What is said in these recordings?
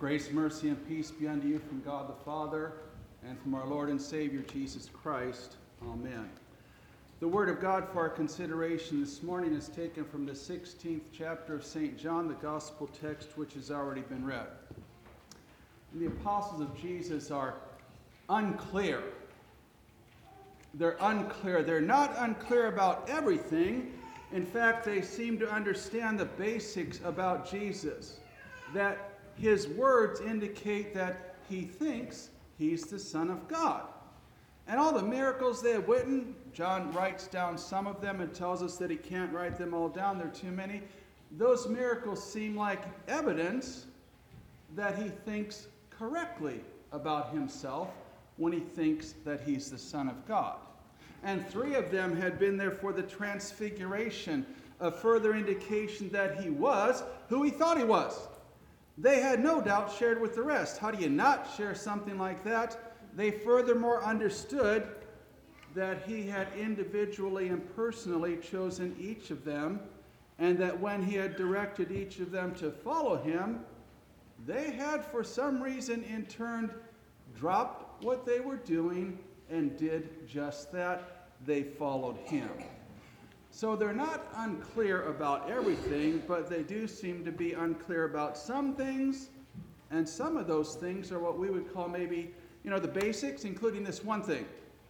Grace, mercy, and peace be unto you from God the Father and from our Lord and Savior Jesus Christ. Amen. The Word of God for our consideration this morning is taken from the 16th chapter of St. John, the Gospel text which has already been read. The apostles of Jesus are unclear. They're unclear. They're not unclear about everything. In fact, they seem to understand the basics about Jesus. That his words indicate that he thinks he's the Son of God. And all the miracles they have witnessed, John writes down some of them and tells us that he can't write them all down. There are too many. Those miracles seem like evidence that he thinks correctly about himself when he thinks that he's the Son of God. And 3 of them had been there for the transfiguration, a further indication that he was who he thought he was. They had no doubt shared with the rest. How do you not share something like that? They furthermore understood that he had individually and personally chosen each of them, and that when he had directed each of them to follow him, they had for some reason in turn dropped what they were doing and did just that. They followed him. So they're not unclear about everything, but they do seem to be unclear about some things, and some of those things are what we would call maybe, the basics, including this one thing.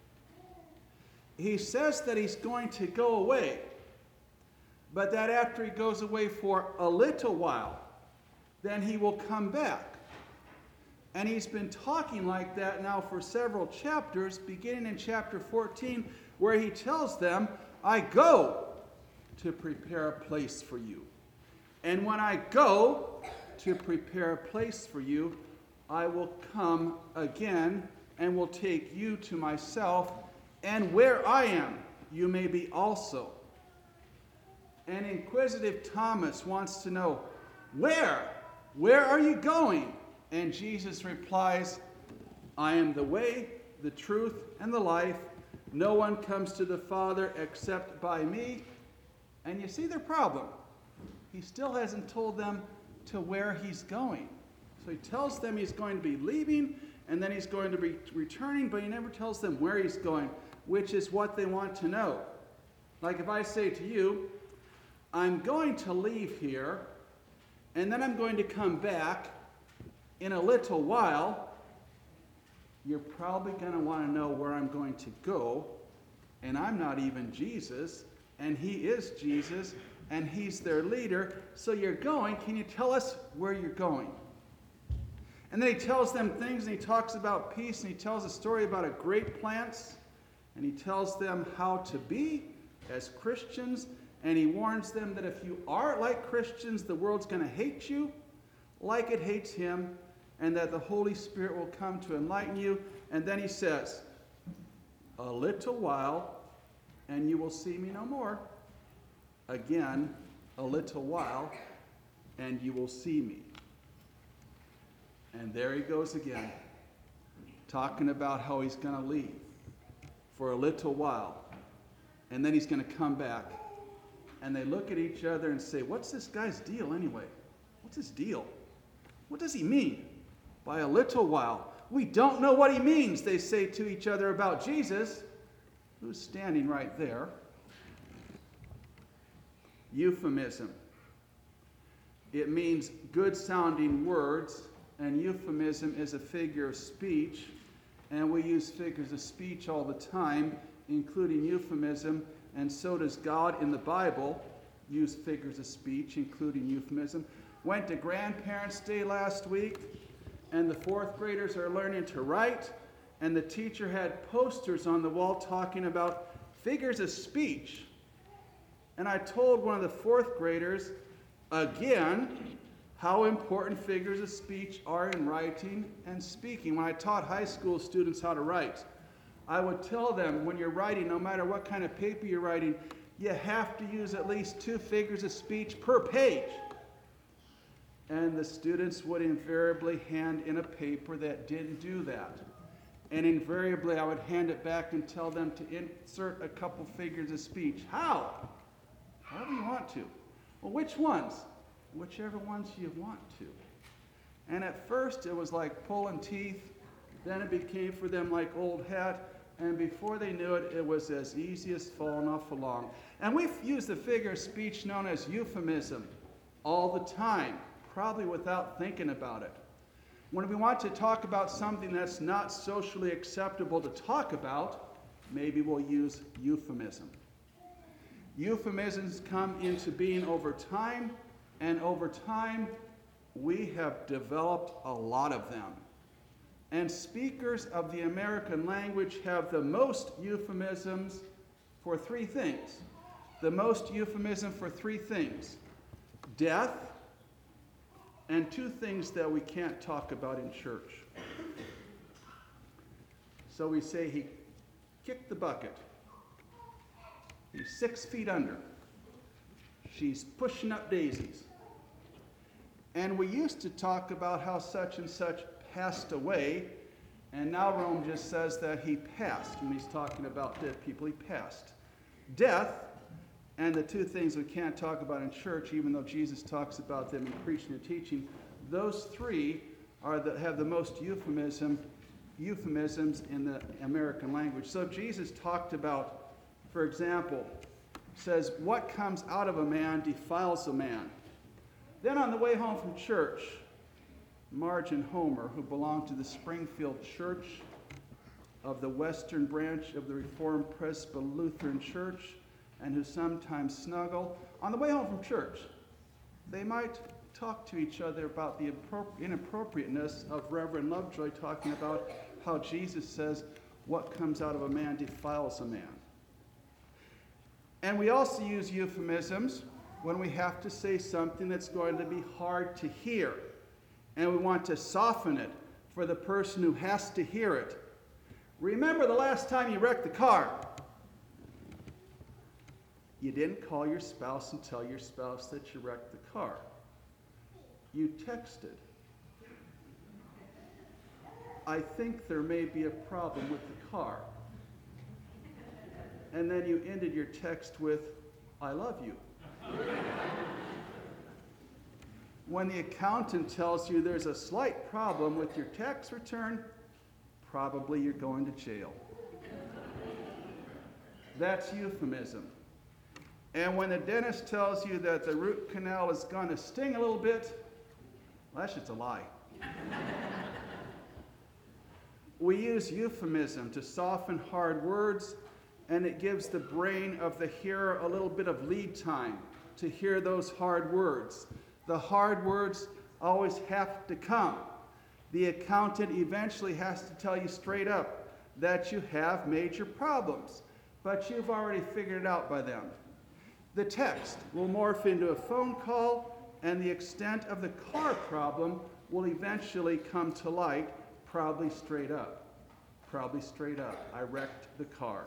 He says that he's going to go away, but that after he goes away for a little while, then he will come back. And he's been talking like that now for several chapters, beginning in chapter 14, where he tells them, I go to prepare a place for you. And when I go to prepare a place for you, I will come again and will take you to myself, and where I am, you may be also. And inquisitive Thomas wants to know, where? Where are you going? And Jesus replies, I am the way, the truth, and the life. No one comes to the Father except by me. And you see their problem. He still hasn't told them to where he's going. So he tells them he's going to be leaving, and then he's going to be returning, but he never tells them where he's going, which is what they want to know. Like if I say to you, I'm going to leave here, and then I'm going to come back in a little while, you're probably going to want to know where I'm going to go, and I'm not even Jesus, and he is Jesus, and he's their leader, so you're going. Can you tell us where you're going? And then he tells them things, and he talks about peace, and he tells a story about a grape plant, and he tells them how to be as Christians, and he warns them that if you are like Christians, the world's going to hate you like it hates him, and that the Holy Spirit will come to enlighten you. And then he says, a little while, and you will see me no more. Again, a little while, and you will see me. And there he goes again, talking about how he's going to leave for a little while, and then he's going to come back. And they look at each other and say, what's this guy's deal anyway? What's his deal? What does he mean by a little while? We don't know what he means, they say to each other about Jesus, who's standing right there. Euphemism. It means good-sounding words, and euphemism is a figure of speech, and we use figures of speech all the time, including euphemism, and so does God in the Bible use figures of speech, including euphemism. Went to Grandparents' Day last week, and the 4th graders are learning to write, and the teacher had posters on the wall talking about figures of speech. And I told one of the 4th graders, again, how important figures of speech are in writing and speaking. When I taught high school students how to write, I would tell them, when you're writing, no matter what kind of paper you're writing, you have to use at least 2 figures of speech per page. And the students would invariably hand in a paper that didn't do that. And invariably I would hand it back and tell them to insert a couple figures of speech. How? However you want to. Well, which ones? Whichever ones you want to. And at first it was like pulling teeth. Then it became for them like old hat. And before they knew it, it was as easy as falling off a log. And we've used the figure of speech known as euphemism all the time, probably without thinking about it. When we want to talk about something that's not socially acceptable to talk about, maybe we'll use euphemism. Euphemisms come into being over time, and over time, we have developed a lot of them. And speakers of the American language have the most euphemisms for three things. The most euphemism for three things: death, and two things that we can't talk about in church. So we say he kicked the bucket. He's 6 feet under. She's pushing up daisies. And we used to talk about how such and such passed away, and now Rome just says that he passed. When he's talking about dead people, he passed. Death, and the two things we can't talk about in church, even though Jesus talks about them in preaching and teaching, those three have the most euphemisms in the American language. So Jesus talked about, for example, says, what comes out of a man defiles a man. Then on the way home from church, Marge and Homer, who belonged to the Springfield Church of the Western branch of the Reformed Presbyterian Lutheran Church, and who sometimes snuggle, on the way home from church, they might talk to each other about the inappropriateness of Reverend Lovejoy talking about how Jesus says, what comes out of a man defiles a man. And we also use euphemisms when we have to say something that's going to be hard to hear, and we want to soften it for the person who has to hear it. Remember the last time you wrecked the car? You didn't call your spouse and tell your spouse that you wrecked the car. You texted. I think there may be a problem with the car. And then you ended your text with, I love you. When the accountant tells you there's a slight problem with your tax return, probably you're going to jail. That's euphemism. And when the dentist tells you that the root canal is going to sting a little bit, well, that's just a lie. We use euphemism to soften hard words, and it gives the brain of the hearer a little bit of lead time to hear those hard words. The hard words always have to come. The accountant eventually has to tell you straight up that you have major problems, but you've already figured it out by then. The text will morph into a phone call, and the extent of the car problem will eventually come to light, probably straight up. Probably straight up. I wrecked the car.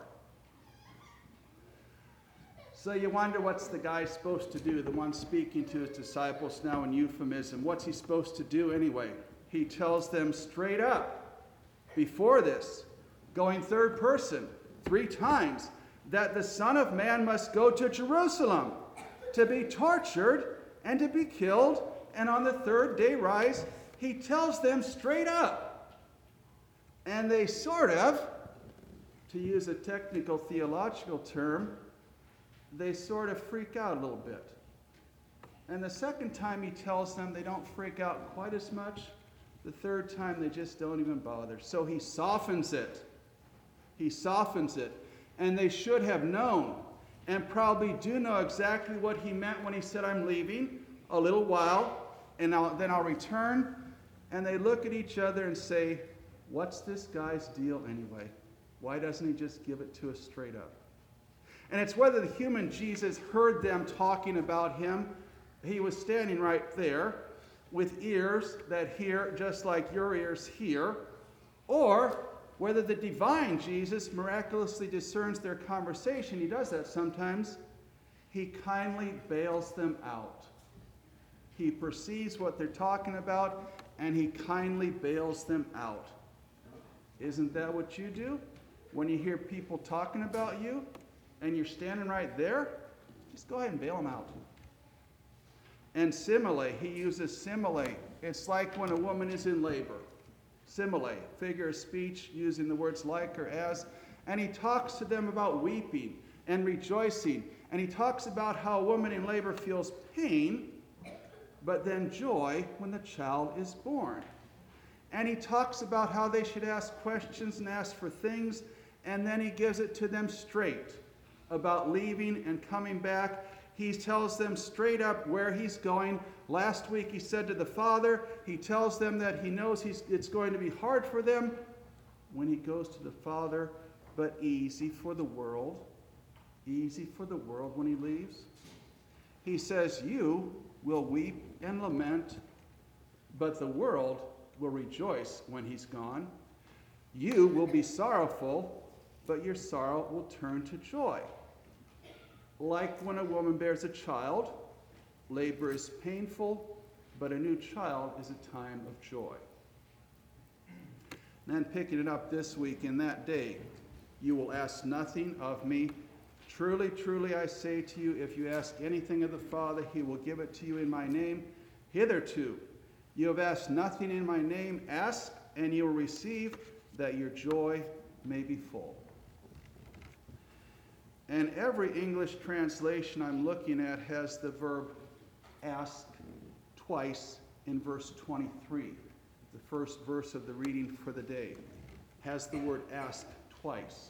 So you wonder, what's the guy supposed to do, the one speaking to his disciples now in euphemism? What's he supposed to do anyway? He tells them straight up, before this, going third person, 3 times, that the Son of Man must go to Jerusalem to be tortured and to be killed, and on the 3rd day rise. He tells them straight up. And they sort of, to use a technical theological term, they sort of freak out a little bit. And the second time he tells them, they don't freak out quite as much. The third time, they just don't even bother. So he softens it. He softens it. And they should have known, and probably do know exactly what he meant when he said, I'm leaving a little while, and then I'll return. And they look at each other and say, what's this guy's deal anyway? Why doesn't he just give it to us straight up? And it's whether the human Jesus heard them talking about him. He was standing right there with ears that hear just like your ears hear, or whether the divine Jesus miraculously discerns their conversation. He does that sometimes. He kindly bails them out. He perceives what they're talking about, and he kindly bails them out. Isn't that what you do when you hear people talking about you and you're standing right there? Just go ahead and bail them out. And simile, he uses simile. It's like when a woman is in labor. Simile, figure of speech using the words like or as. And he talks to them about weeping and rejoicing. And he talks about how a woman in labor feels pain, but then joy when the child is born. And he talks about how they should ask questions and ask for things, and then he gives it to them straight about leaving and coming back. He tells them straight up where he's going. Last week he said to the Father, he tells them that he knows it's going to be hard for them when he goes to the Father, but easy for the world. Easy for the world when he leaves. He says, you will weep and lament, but the world will rejoice when he's gone. You will be sorrowful, but your sorrow will turn to joy. Like when a woman bears a child, labor is painful, but a new child is a time of joy. And then picking it up this week, in that day, you will ask nothing of me. Truly, truly, I say to you, if you ask anything of the Father, he will give it to you in my name. Hitherto, you have asked nothing in my name. Ask, and you will receive, that your joy may be full. And every English translation I'm looking at has the verb ask twice in verse 23. The first verse of the reading for the day has the word ask twice.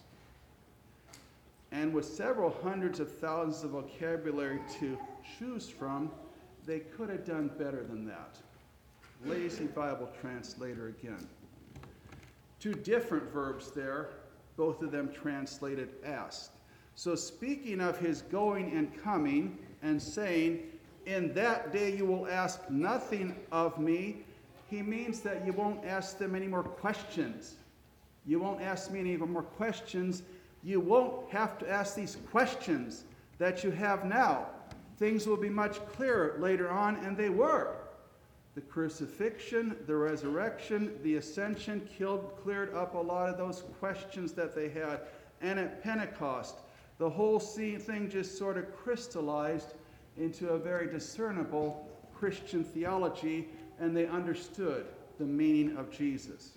And with several hundreds of thousands of vocabulary to choose from, they could have done better than that. Lazy Bible translator again. Two different verbs there, both of them translated asked. So speaking of his going and coming and saying, in that day you will ask nothing of me, he means that you won't ask them any more questions. You won't ask me any more questions. You won't have to ask these questions that you have now. Things will be much clearer later on, and they were. The crucifixion, the resurrection, the ascension cleared up a lot of those questions that they had. And at Pentecost, the whole thing just sort of crystallized into a very discernible Christian theology, and they understood the meaning of Jesus.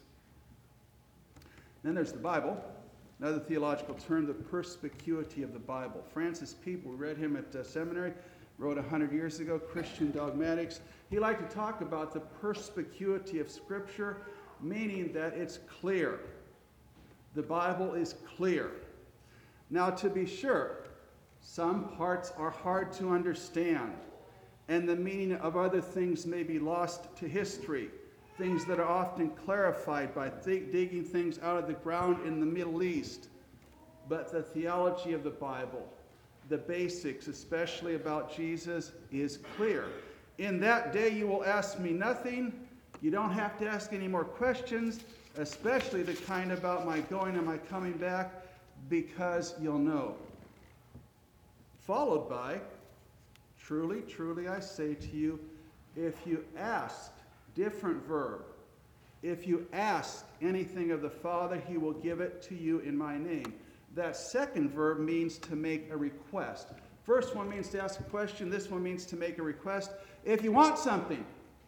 Then there's the Bible. Another theological term, the perspicuity of the Bible. Francis Peep, we read him at seminary, wrote 100 years ago, Christian Dogmatics. He liked to talk about the perspicuity of Scripture, meaning that it's clear. The Bible is clear. Now, to be sure, some parts are hard to understand, and the meaning of other things may be lost to history, things that are often clarified by digging things out of the ground in the Middle East. But the theology of the Bible, the basics, especially about Jesus, is clear. In that day you will ask me nothing. You don't have to ask any more questions, especially the kind about my going and my coming back, because you'll know. Followed by, truly, truly, I say to you, if you ask, different verb, if you ask anything of the Father, he will give it to you in my name. That second verb means to make a request. First one means to ask a question. This one means to make a request. If you want something,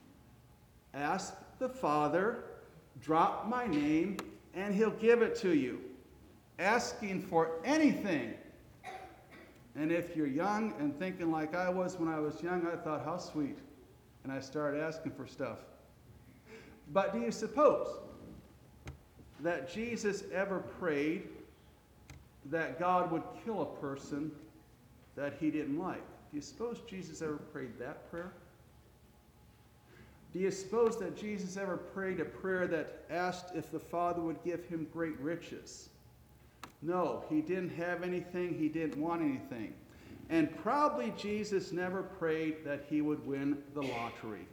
ask the Father, drop my name, and he'll give it to you. Asking for anything. And if you're young and thinking like I was when I was young, I thought, how sweet. And I started asking for stuff. But do you suppose that Jesus ever prayed that God would kill a person that he didn't like? Do you suppose Jesus ever prayed that prayer? Do you suppose that Jesus ever prayed a prayer that asked if the Father would give him great riches? No, he didn't have anything, he didn't want anything. And probably Jesus never prayed that he would win the lottery.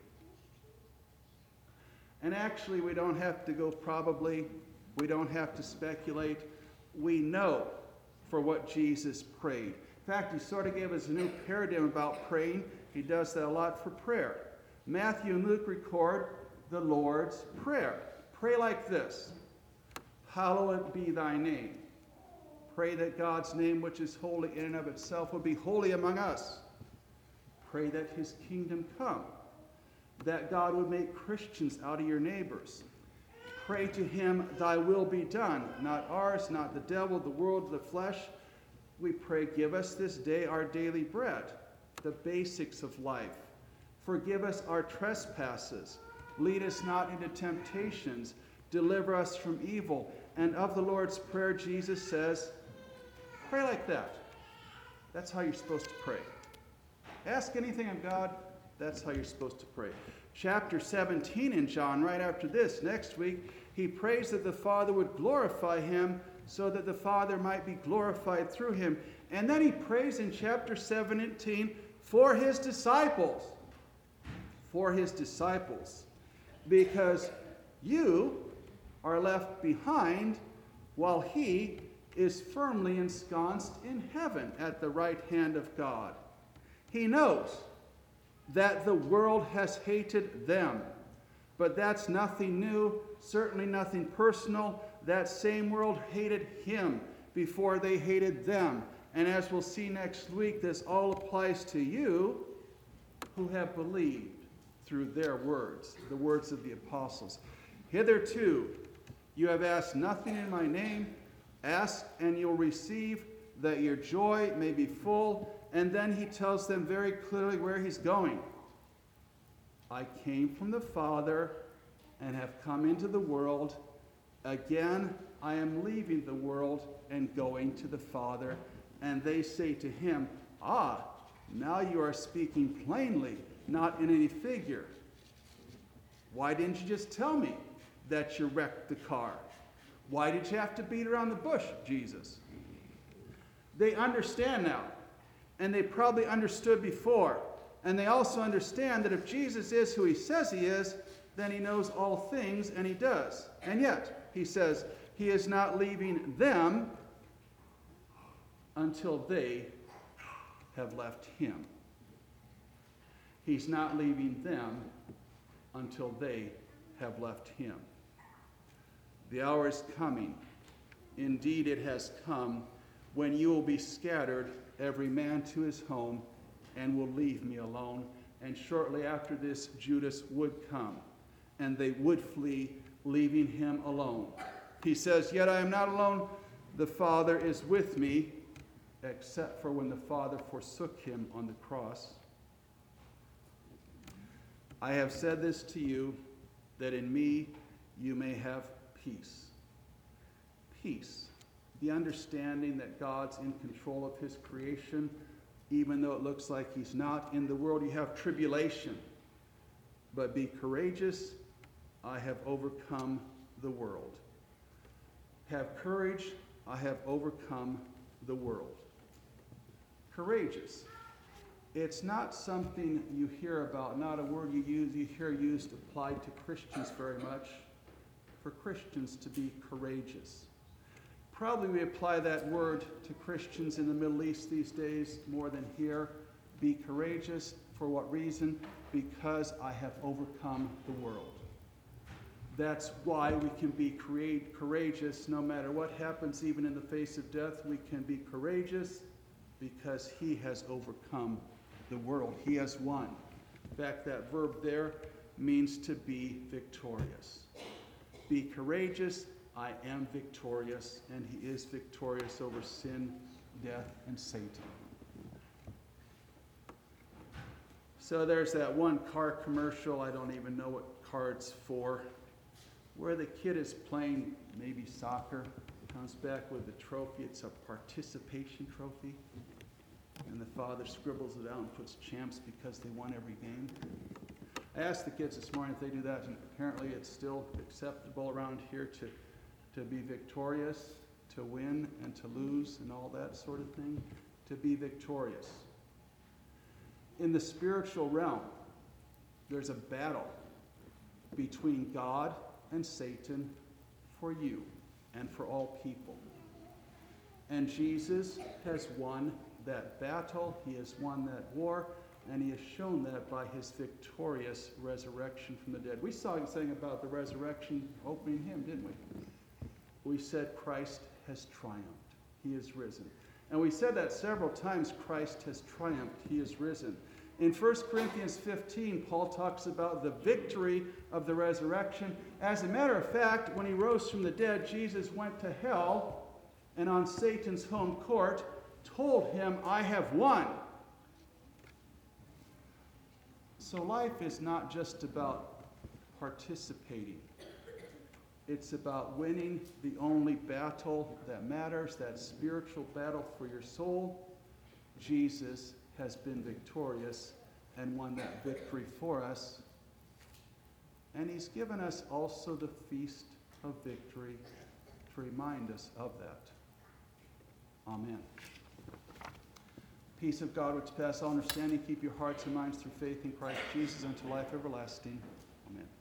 And actually, we don't have to go probably, we don't have to speculate. We know for what Jesus prayed. In fact, he sort of gave us a new paradigm about praying. He does that a lot for prayer. Matthew and Luke record the Lord's Prayer. Pray like this: hallowed be thy name. Pray that God's name, which is holy in and of itself, will be holy among us. Pray that his kingdom come, that God would make Christians out of your neighbors. Pray to him, thy will be done, not ours, not the devil, the world, the flesh. We pray, give us this day our daily bread, the basics of life. Forgive us our trespasses. Lead us not into temptations. Deliver us from evil. And of the Lord's Prayer, Jesus says, pray like that. That's how you're supposed to pray. Ask anything of God, that's how you're supposed to pray. Chapter 17 in John, right after this, next week, he prays that the Father would glorify him so that the Father might be glorified through him. And then he prays in chapter 17 for his disciples. For his disciples. Because you are left behind while he is firmly ensconced in heaven at the right hand of God. He knows that the world has hated them, but that's nothing new, certainly nothing personal. That same world hated him before they hated them. And as we'll see next week, this all applies to you who have believed through their words, the words of the apostles. Hitherto you have asked nothing in my name. Ask and you'll receive, that your joy may be full. And then he tells them very clearly where he's going. I came from the Father and have come into the world. Again, I am leaving the world and going to the Father. And they say to him, ah, now you are speaking plainly, not in any figure. Why didn't you just tell me that you wrecked the car? Why did you have to beat around the bush, Jesus? They understand now. And they probably understood before. And they also understand that if Jesus is who he says he is, then he knows all things, and he does. And yet, he says, he is not leaving them until they have left him. He's not leaving them until they have left him. The hour is coming. Indeed, it has come when you will be scattered, every man to his home, and will leave me alone. And shortly after this, Judas would come, and they would flee, leaving him alone. He says, yet I am not alone. The Father is with me, except for when the Father forsook him on the cross. I have said this to you, that in me you may have peace. Peace. The understanding that God's in control of his creation, even though it looks like he's not. In the world you have tribulation, but be courageous. I have overcome the world. Have courage. I have overcome the world. Courageous. It's not something you hear about, not a word you hear used applied to Christians very much. For Christians to be courageous. Probably we apply that word to Christians in the Middle East these days more than here. Be courageous. For what reason? Because I have overcome the world. That's why we can be courageous no matter what happens, even in the face of death. We can be courageous because he has overcome the world. He has won. In fact, that verb there means to be victorious. Be courageous. I am victorious, and he is victorious over sin, death, and Satan. So there's that one car commercial, I don't even know what car it's for, where the kid is playing maybe soccer, comes back with a trophy. It's a participation trophy. And the father scribbles it out and puts champs because they won every game. I asked the kids this morning if they do that, and apparently it's still acceptable around here to be victorious, to win and to lose and all that sort of thing, to be victorious. In the spiritual realm, there's a battle between God and Satan for you and for all people. And Jesus has won that battle. He has won that war, and he has shown that by his victorious resurrection from the dead. We saw him saying about the resurrection opening hymn, didn't we? We said Christ has triumphed. He is risen. And we said that several times, Christ has triumphed. He is risen. In 1 Corinthians 15, Paul talks about the victory of the resurrection. As a matter of fact, when he rose from the dead, Jesus went to hell and on Satan's home court told him, I have won. So life is not just about participating. It's about winning the only battle that matters, that spiritual battle for your soul. Jesus has been victorious and won that victory for us. And he's given us also the feast of victory to remind us of that. Amen. Peace of God, which passes all understanding, keep your hearts and minds through faith in Christ Jesus unto life everlasting. Amen.